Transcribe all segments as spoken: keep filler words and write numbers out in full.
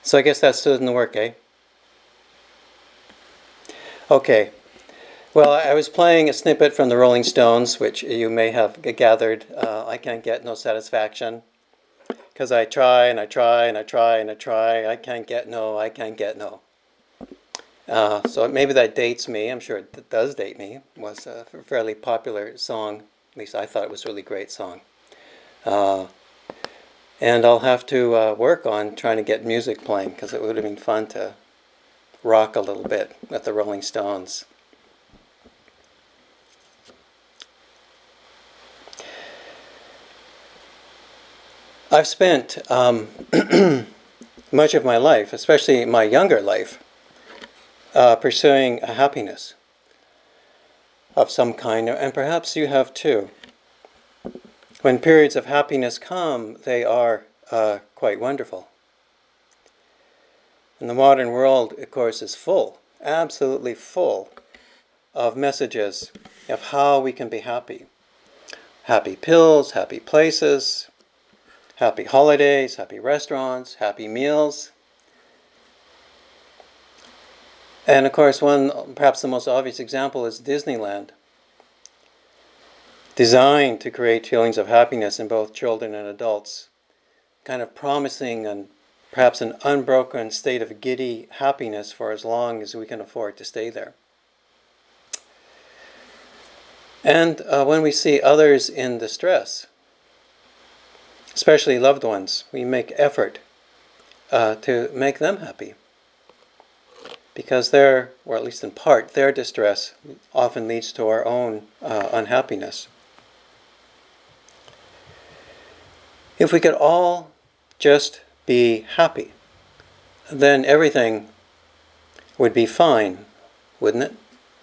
So I guess that still didn't work, eh? Okay. Well, I was playing a snippet from the Rolling Stones, which you may have gathered. Uh, I can't get no satisfaction. Because I try and I try and I try and I try. I can't get no, I can't get no. Uh, so maybe that dates me. I'm sure it does date me. It was a fairly popular song. At least I thought it was a really great song. Uh, and I'll have to uh, work on trying to get music playing, because it would have been fun to rock a little bit with the Rolling Stones. I've spent um, much of my life, especially my younger life, uh, pursuing a happiness of some kind, and perhaps you have too. When periods of happiness come, they are uh, quite wonderful. And the modern world, of course, is full, absolutely full, of messages of how we can be happy. Happy pills, happy places, happy holidays, happy restaurants, happy meals. And of course, one, perhaps the most obvious example is Disneyland, designed to create feelings of happiness in both children and adults, kind of promising and perhaps an unbroken state of giddy happiness for as long as we can afford to stay there. And uh, when we see others in distress, especially loved ones, we make effort uh, to make them happy. Because their, or at least in part, their distress often leads to our own uh, unhappiness. If we could all just be happy, then everything would be fine, wouldn't it?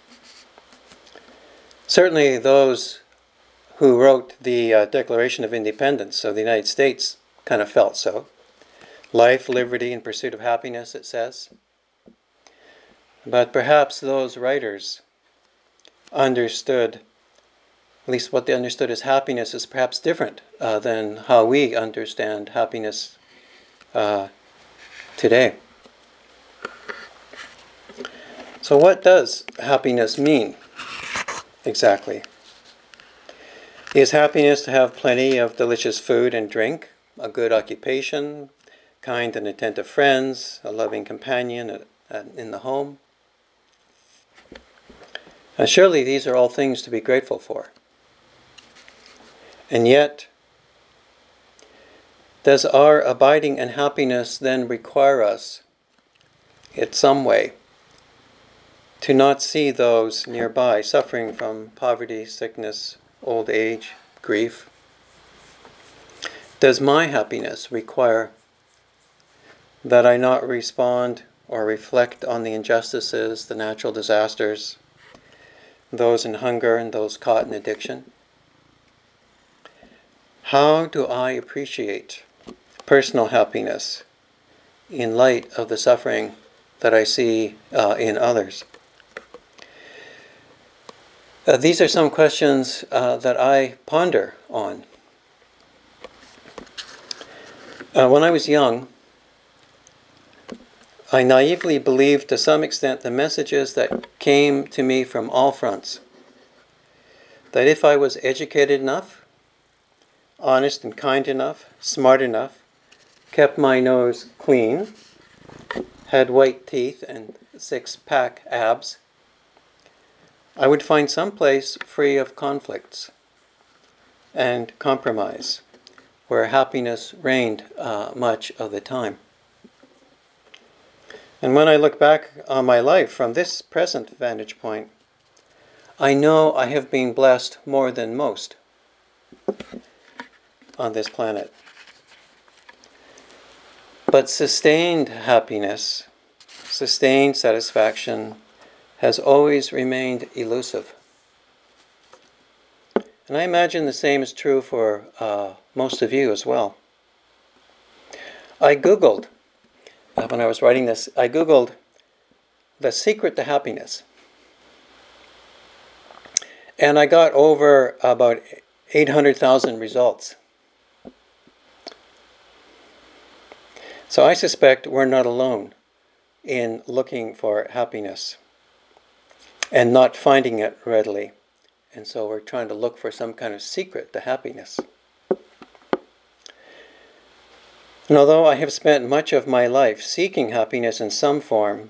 Certainly those who wrote the uh, Declaration of Independence of the United States kind of felt so. Life, liberty, and pursuit of happiness, it says. But perhaps those writers understood, at least what they understood as happiness is perhaps different uh, than how we understand happiness uh, today. So what does happiness mean exactly? Is happiness to have plenty of delicious food and drink, a good occupation, kind and attentive friends, a loving companion at, at, in the home? And surely these are all things to be grateful for. And yet, does our abiding in happiness then require us, in some way, to not see those nearby suffering from poverty, sickness, old age, grief? Does my happiness require that I not respond or reflect on the injustices, the natural disasters, those in hunger and those caught in addiction? How do I appreciate personal happiness in light of the suffering that I see uh, in others? Uh, these are some questions uh, that I ponder on. Uh, when I was young, I naively believed to some extent the messages that came to me from all fronts. That if I was educated enough, honest and kind enough, smart enough, kept my nose clean, had white teeth and six-pack abs, I would find some place free of conflicts and compromise, where happiness reigned uh, much of the time. And when I look back on my life from this present vantage point, I know I have been blessed more than most on this planet. But sustained happiness, sustained satisfaction, has always remained elusive. And I imagine the same is true for uh, most of you as well. I Googled, uh, when I was writing this, I Googled the secret to happiness. And I got over about eight hundred thousand results. So I suspect we're not alone in looking for happiness and not finding it readily. And so we're trying to look for some kind of secret to happiness. And although I have spent much of my life seeking happiness in some form,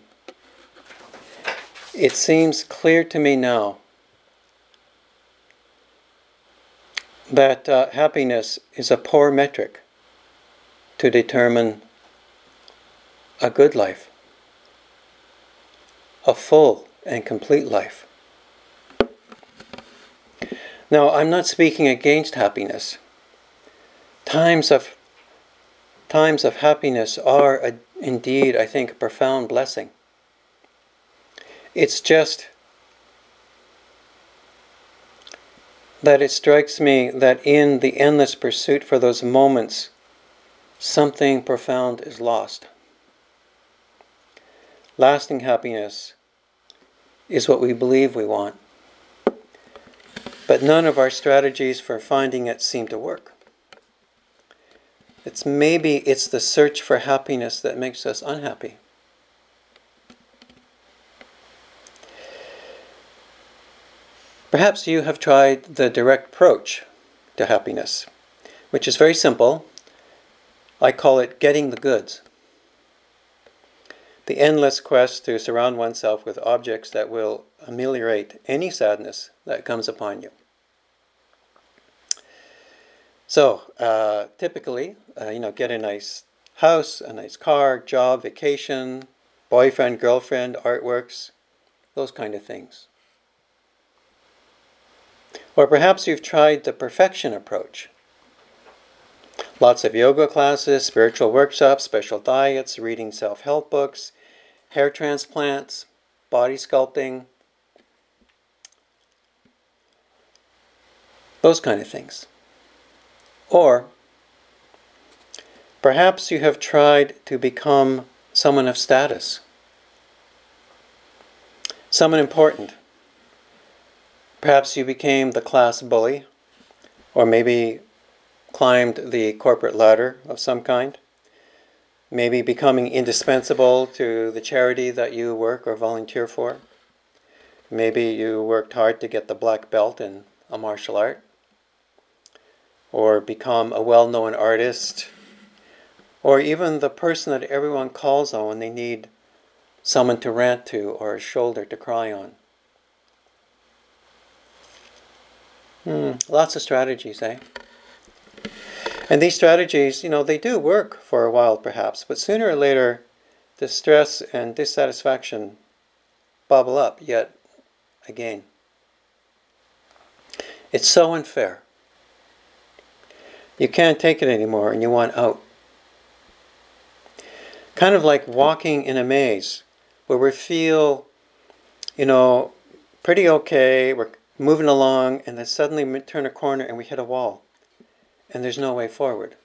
it seems clear to me now that uh, happiness is a poor metric to determine a good life, a full and complete life. Now, I'm not speaking against happiness. Times of times of happiness are a, indeed, I think, a profound blessing. It's just that it strikes me that in the endless pursuit for those moments, something profound is lost. Lasting happiness is what we believe we want, but none of our strategies for finding it seem to work. It's maybe it's the search for happiness that makes us unhappy. Perhaps you have tried the direct approach to happiness, which is very simple. I call it getting the goods. The endless quest to surround oneself with objects that will ameliorate any sadness that comes upon you. So, uh, typically, uh, you know, get a nice house, a nice car, job, vacation, boyfriend, girlfriend, artworks, those kind of things. Or perhaps you've tried the perfection approach. Lots of yoga classes, spiritual workshops, special diets, reading self-help books, hair transplants, body sculpting, those kind of things. Or perhaps you have tried to become someone of status, someone important. Perhaps you became the class bully, or maybe climbed the corporate ladder of some kind, maybe becoming indispensable to the charity that you work or volunteer for. Maybe you worked hard to get the black belt in a martial art, or become a well-known artist, or even the person that everyone calls on when they need someone to rant to or a shoulder to cry on. Hmm, lots of strategies, eh? And these strategies, you know, they do work for a while perhaps, but sooner or later, distress and dissatisfaction bubble up yet again. It's so unfair. You can't take it anymore and you want out. Kind of like walking in a maze where we feel, you know, pretty okay, we're moving along, and then suddenly we turn a corner and we hit a wall and there's no way forward.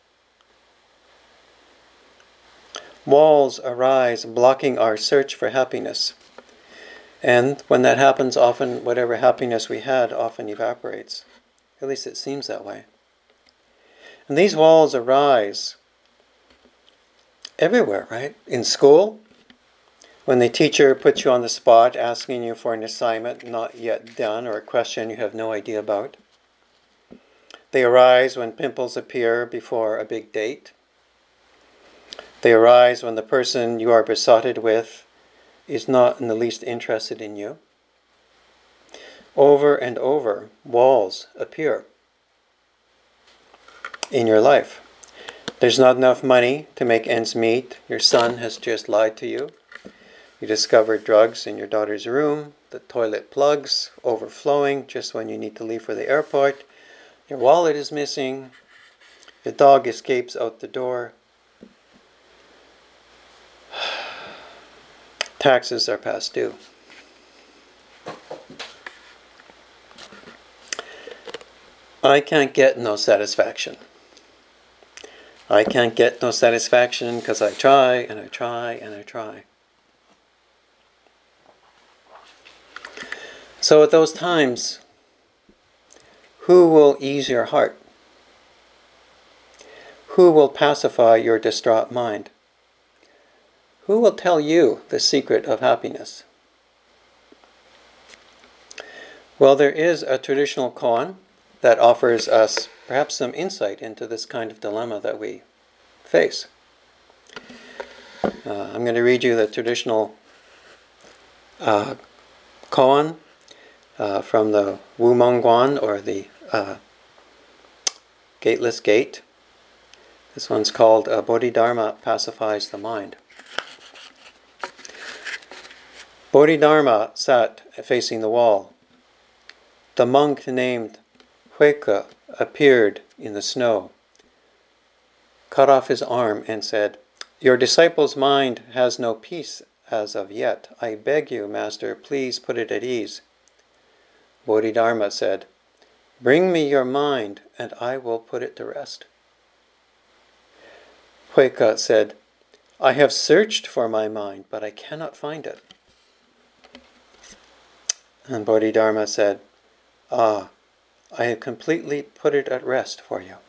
Walls arise blocking our search for happiness. And when that happens, often whatever happiness we had often evaporates. At least it seems that way. And these walls arise everywhere, right? In school, when the teacher puts you on the spot asking you for an assignment not yet done or a question you have no idea about. They arise when pimples appear before a big date. They arise when the person you are besotted with is not in the least interested in you. Over and over, walls appear in your life. There's not enough money to make ends meet. Your son has just lied to you. You discovered drugs in your daughter's room. The toilet plugs overflowing just when you need to leave for the airport. Your wallet is missing. The dog escapes out the door. Taxes are past due. I can't get no satisfaction. I can't get no satisfaction because I try and I try and I try. So at those times, who will ease your heart? Who will pacify your distraught mind? Who will tell you the secret of happiness? Well, there is a traditional koan that offers us perhaps some insight into this kind of dilemma that we face. Uh, I'm going to read you the traditional uh, koan uh, from the Wu Meng Guan, or the uh, Gateless Gate. This one's called uh, Bodhidharma Pacifies the Mind. Bodhidharma sat facing the wall. The monk named Huike appeared in the snow, cut off his arm, and said, "Your disciple's mind has no peace as of yet. I beg you, Master, please put it at ease." Bodhidharma said, "Bring me your mind, and I will put it to rest." Huike said, "I have searched for my mind, but I cannot find it." And Bodhidharma said, "Ah, I have completely put it at rest for you."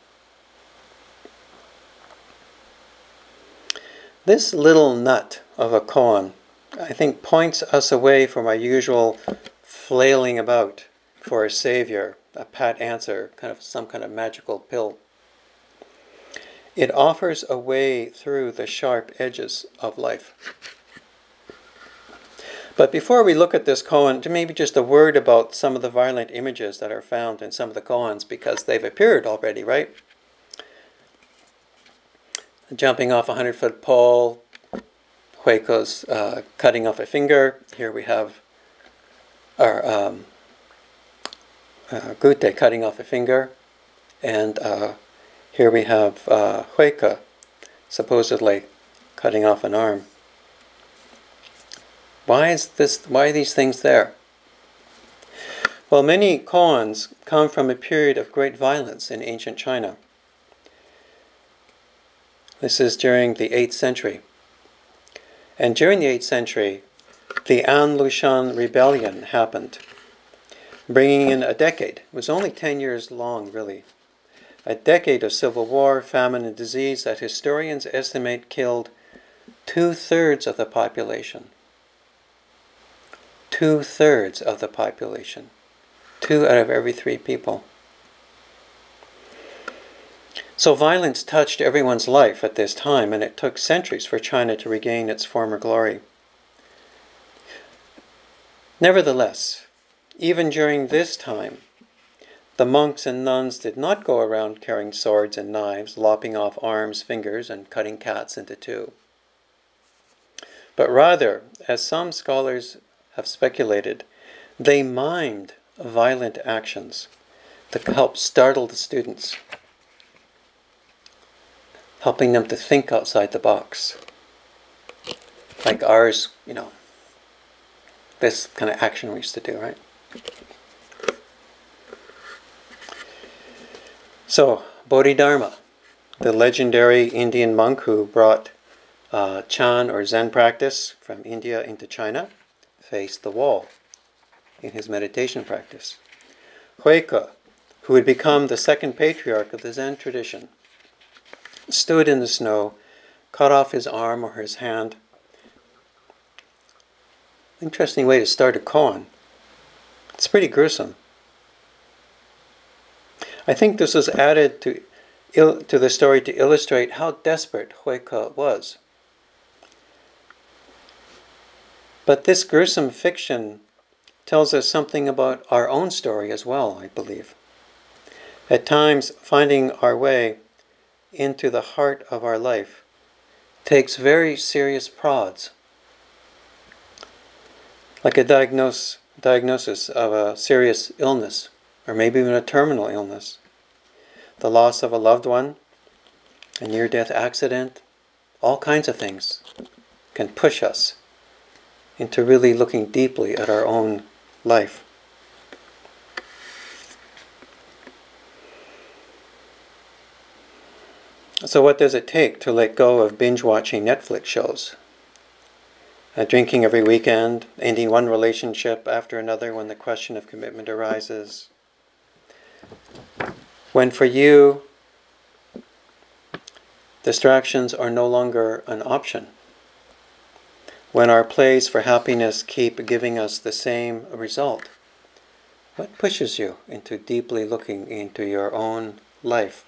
This little nut of a koan, I think, points us away from our usual flailing about for a savior, a pat answer, kind of some kind of magical pill. It offers a way through the sharp edges of life. But before we look at this koan, maybe just a word about some of the violent images that are found in some of the koans, because they've appeared already, right? Jumping off a hundred-foot pole, Huike's uh, cutting off a finger. Here we have our um, uh, Gute cutting off a finger, and uh, here we have uh, Huike supposedly cutting off an arm. Why is this? Why are these things there? Well, many koans come from a period of great violence in ancient China. This is during the eighth century. And during the eighth century, the An Lushan rebellion happened, bringing in a decade. It was only ten years long, really. A decade of civil war, famine, and disease that historians estimate killed two-thirds of the population. Two-thirds of the population. Two out of every three people. So violence touched everyone's life at this time, and it took centuries for China to regain its former glory. Nevertheless, even during this time, the monks and nuns did not go around carrying swords and knives, lopping off arms, fingers, and cutting cats into two. But rather, as some scholars have speculated, they mimed violent actions to help startle the students, helping them to think outside the box. Like ours, you know, this kind of action we used to do, right? So, Bodhidharma, the legendary Indian monk who brought uh, Chan or Zen practice from India into China, faced the wall in his meditation practice. Huike, who had become the second patriarch of the Zen tradition, stood in the snow, cut off his arm or his hand. Interesting way to start a koan. It's pretty gruesome. I think this was added to il- to the story to illustrate how desperate Huike was. But this gruesome fiction tells us something about our own story as well, I believe. At times, finding our way into the heart of our life takes very serious prods, like a diagnose, diagnosis of a serious illness, or maybe even a terminal illness, the loss of a loved one, a near-death accident, all kinds of things can push us into really looking deeply at our own life. So what does it take to let go of binge-watching Netflix shows? Uh, drinking every weekend, ending one relationship after another when the question of commitment arises. When for you, Distractions are no longer an option. When our plays for happiness keep giving us the same result, what pushes you into deeply looking into your own life?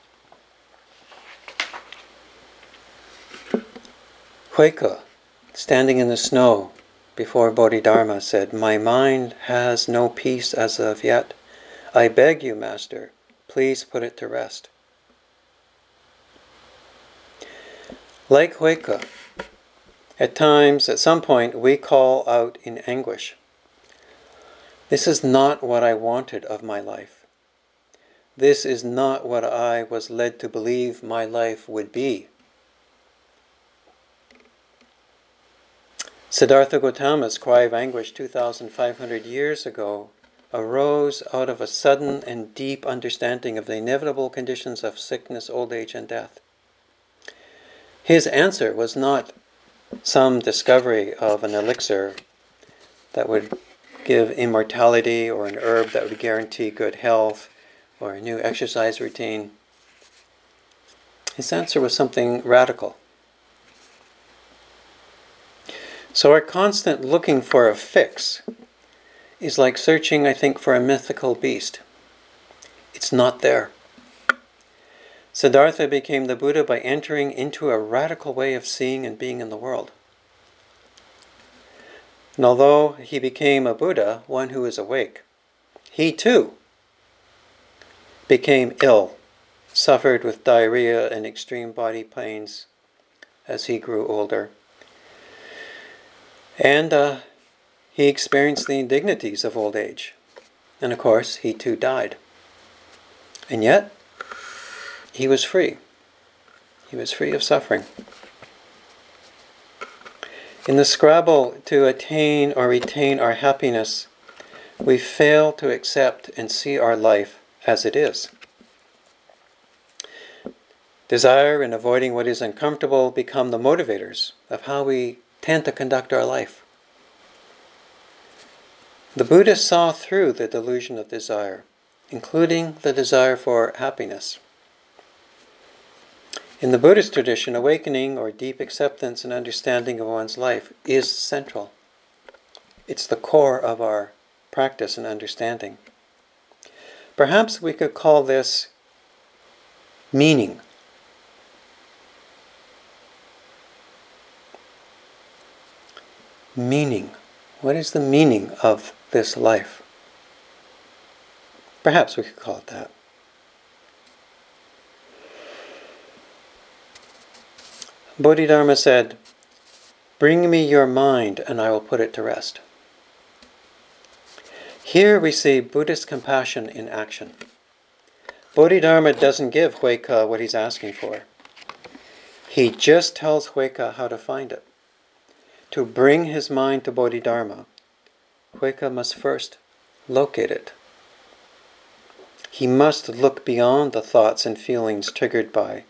Huike, standing in the snow before Bodhidharma, said, "My mind has no peace as of yet. I beg you, Master, please put it to rest." Like Huike, at times, at some point, we call out in anguish, "This is not what I wanted of my life. This is not what I was led to believe my life would be." Siddhartha Gautama's cry of anguish two thousand five hundred years ago arose out of a sudden and deep understanding of the inevitable conditions of sickness, old age, and death. His answer was not some discovery of an elixir that would give immortality, or an herb that would guarantee good health, or a new exercise routine. His answer was something radical. So our constant looking for a fix is like searching, I think, for a mythical beast. It's not there. Siddhartha became the Buddha by entering into a radical way of seeing and being in the world. And although he became a Buddha, one who is awake, he too became ill, suffered with diarrhea and extreme body pains as he grew older. And uh, he experienced the indignities of old age. And of course, he too died. And yet, he was free. He was free of suffering. In the scrabble to attain or retain our happiness, we fail to accept and see our life as it is. Desire and avoiding what is uncomfortable become the motivators of how we tend to conduct our life. The Buddha saw through the delusion of desire, including the desire for happiness. In the Buddhist tradition, awakening or deep acceptance and understanding of one's life is central. It's the core of our practice and understanding. Perhaps we could call this meaning. Meaning. What is the meaning of this life? Perhaps we could call it that. Bodhidharma said, "Bring me your mind and I will put it to rest." Here we see Buddhist compassion in action. Bodhidharma doesn't give Huike what he's asking for. He just tells Huike how to find it. To bring his mind to Bodhidharma, Huike must first locate it. He must look beyond the thoughts and feelings triggered by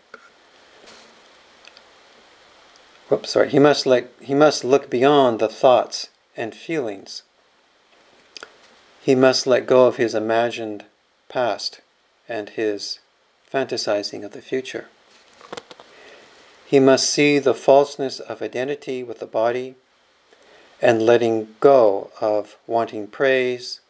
Whoops, sorry. He must like he must look beyond the thoughts and feelings. He must let go of his imagined past and his fantasizing of the future. He must see the falseness of identity with the body and letting go of wanting praise,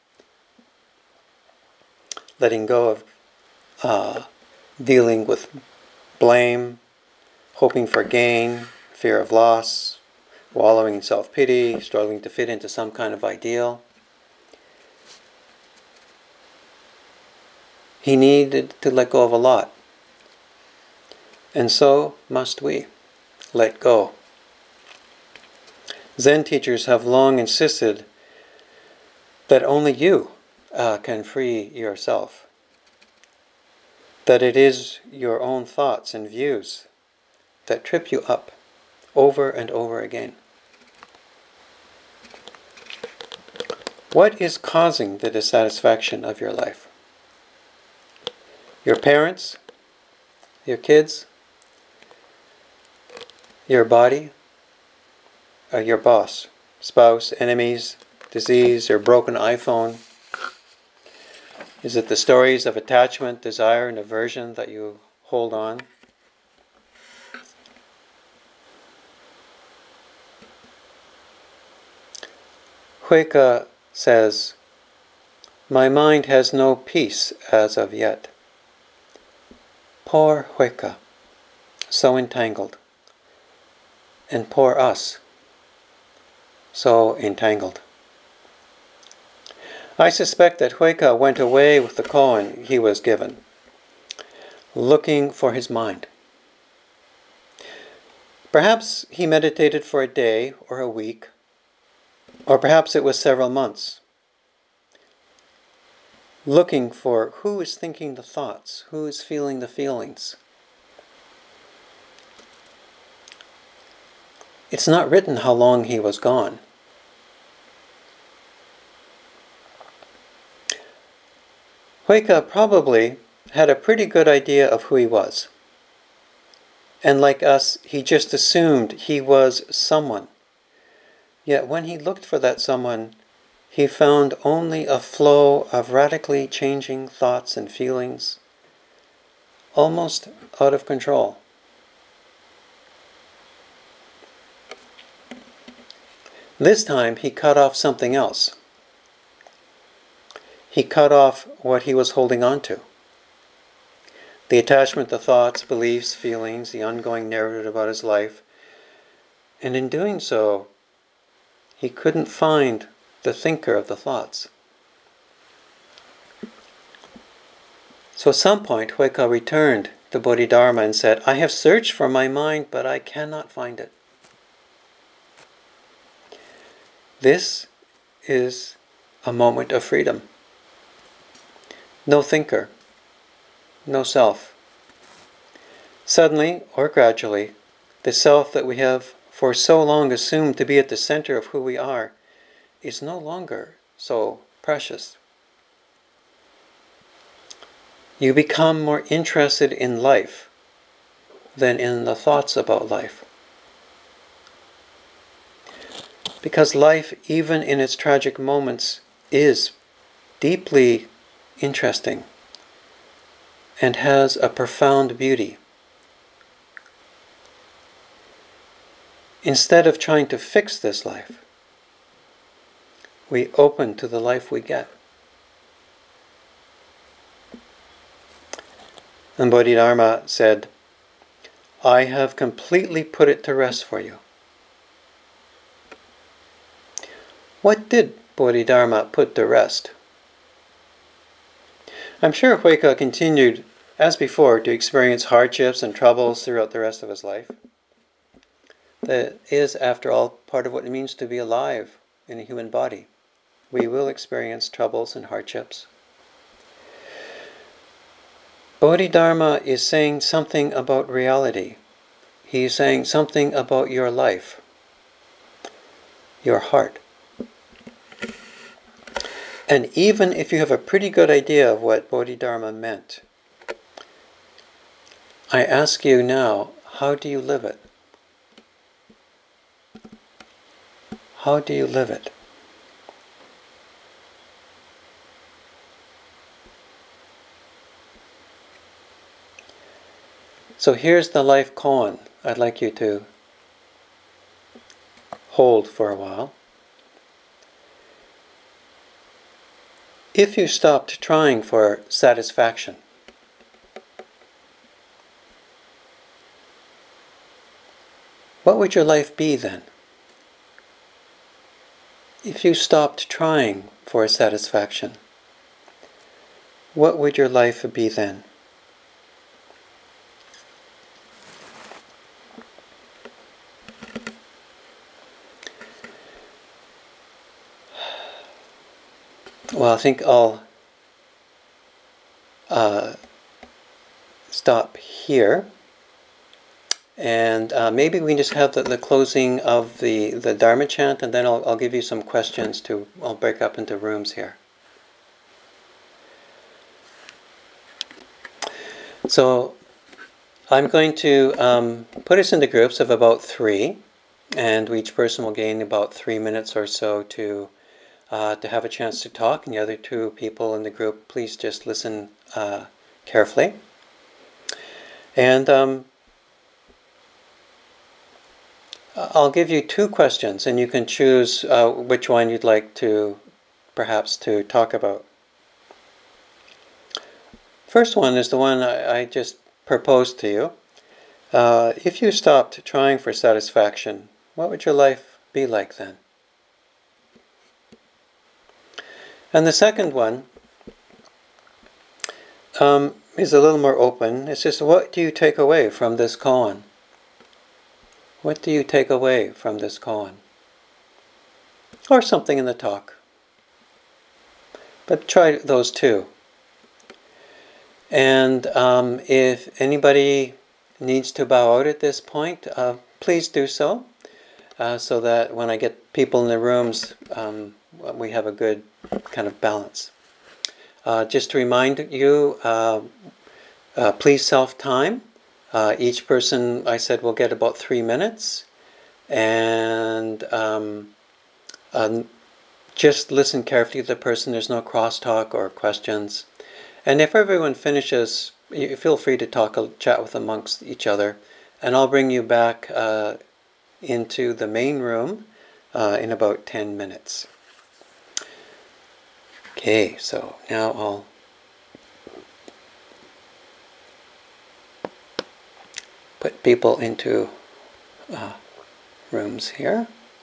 letting go of uh, dealing with blame, hoping for gain, fear of loss, wallowing in self-pity, struggling to fit into some kind of ideal. He needed to let go of a lot. And so must we let go. Zen teachers have long insisted that only you uh, can free yourself. That it is your own thoughts and views that trip you up over and over again. What is causing the dissatisfaction of your life? Your parents? Your kids? Your body? Or your boss? Spouse? Enemies? Disease? Your broken iPhone? Is it the stories of attachment, desire, and aversion that you hold on? Huike says, "My mind has no peace as of yet." Poor Huike, so entangled. And poor us, so entangled. I suspect that Huike went away with the koan he was given, looking for his mind. Perhaps he meditated for a day or a week, or perhaps it was several months, looking for who is thinking the thoughts, who is feeling the feelings. It's not written how long he was gone. Huike probably had a pretty good idea of who he was. And like us, he just assumed he was someone. Yet when he looked for that someone, he found only a flow of radically changing thoughts and feelings, almost out of control. This time he cut off something else. He cut off what he was holding on to. The attachment to thoughts, beliefs, feelings, the ongoing narrative about his life. And in doing so, he couldn't find the thinker of the thoughts. So at some point, Huike returned to Bodhidharma and said, "I have searched for my mind, but I cannot find it." This is a moment of freedom. No thinker, no self. Suddenly, or gradually, the self that we have for so long assumed to be at the center of who we are is no longer so precious. You become more interested in life than in the thoughts about life. Because life, even in its tragic moments, is deeply interesting and has a profound beauty. Instead of trying to fix this life, we open to the life we get. And Bodhidharma said, "I have completely put it to rest for you." What did Bodhidharma put to rest? I'm sure Huike continued, as before, to experience hardships and troubles throughout the rest of his life. That is, after all, part of what it means to be alive in a human body. We will experience troubles and hardships. Bodhidharma is saying something about reality. He is saying something about your life, your heart. And even if you have a pretty good idea of what Bodhidharma meant, I ask you now, how do you live it? How do you live it? So here's the life koan I'd like you to hold for a while. If you stopped trying for satisfaction, what would your life be then? If you stopped trying for satisfaction, what would your life be then? Well, I think I'll uh, stop here. And uh, maybe we can just have the, the closing of the, the Dharma chant, and then I'll, I'll give you some questions to, I'll break up into rooms here. So I'm going to um, put us into groups of about three, and each person will gain about three minutes or so to uh, to have a chance to talk, and the other two people in the group, please just listen uh, carefully. And um, I'll give you two questions, and you can choose uh, which one you'd like to, perhaps, to talk about. First one is the one I, I just proposed to you. Uh, if you stopped trying for satisfaction, what would your life be like then? And the second one um, is a little more open. It's just, what do you take away from this koan? What do you take away from this koan? Or something in the talk. But try those two. And um, if anybody needs to bow out at this point, uh, please do so, uh, so that when I get people in the rooms, um, we have a good kind of balance. Uh, just to remind you, uh, uh, please self-time. Uh, each person, I said, will get about three minutes. And um, um, just listen carefully to the person. There's no crosstalk or questions. And if everyone finishes, you feel free to talk, chat with amongst each other. And I'll bring you back uh, into the main room uh, in about ten minutes. Okay, so now I'll put people into uh, rooms here.